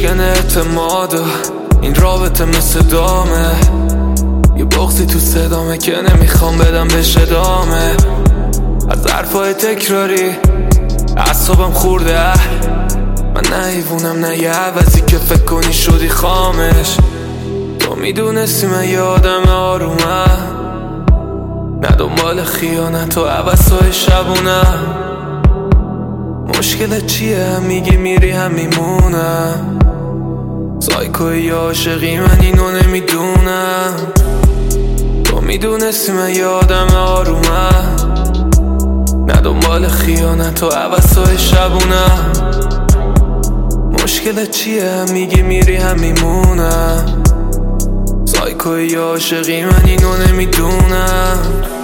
میشکن اعتماد و این رابطه مثل دامه، یه بغضی تو صدامه که نمیخوام بدم بهش ادامه. از حرفای تکراری اعصابم خورده، من نه حیوونم نه یه عوضی که فکر کنی شدی خامش. تو میدونستی من یه آدم آرومم، نه دنبال خیانت و عوضای شبونم. مشکلت چیه؟ هم میگی میری هم میمونم. سایکوی یا عاشقی من اینو نمیدونم. تو میدونستی من یه آدم آرومم، نه دنبال خیانت و عوضای شبونم. مشکلت چیه؟ هم میگی میری هم میمونم. سایکوی یا عاشقی من اینو نمیدونم.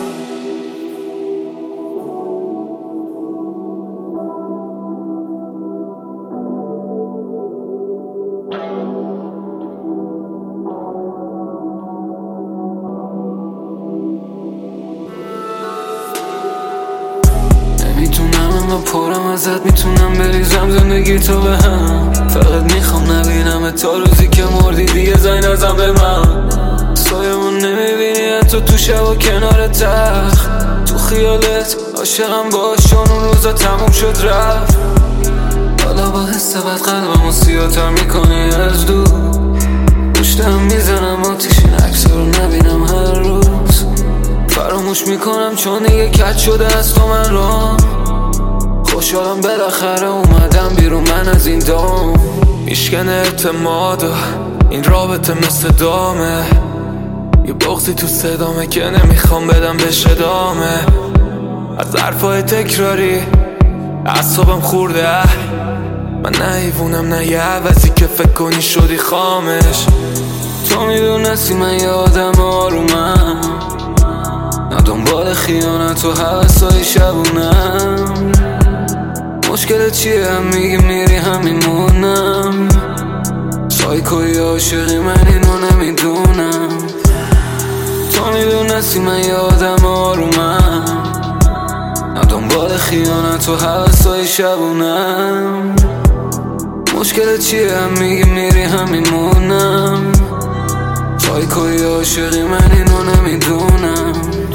میتونم اما پرم ازت، میتونم بریزم زندگی تو به هم. فقط میخوام نبینم تا روزی که مردی دیگه زنگ نزن به من. سایمون نمیبینی حتی تو شب و کنار تخت، تو خیالت عاشقم باشون اون روزا تموم شد رفت. حالا با حس بد قلبمو سیاتر میکنی از دور، پشتم میزنم آتیش این عکسا رو نبینم هر روز. فراموش میکنم چون دیگه کج شده از تو من رام. خوشحالم بالاخره اومدم بیرون من از این دام. میشکن اعتماد و این رابطه مثل دامه، یه بغضی تو صدامه که نمیخوام بدم بهش ادامه. از حرفای تکراری اعصابم خورده، من نه حیوونم نه یه عوضی که فکر کنی شدی خامش. تو میدونستی من یه آدم آرومم، نه دنبال خیانت و حوضای شبونم. مشکلت چیه؟ هم میگی میری هم میمونم. سایکوی عاشقی من اینو نمیدونم. تو میدونستی من یه آدم آرومم، نه دنبال خیانت و حوضای شبونم. مشکلت چیه؟ هم میگی میری هم میمونم. سایکوی عاشقی من اینو نمیدونم.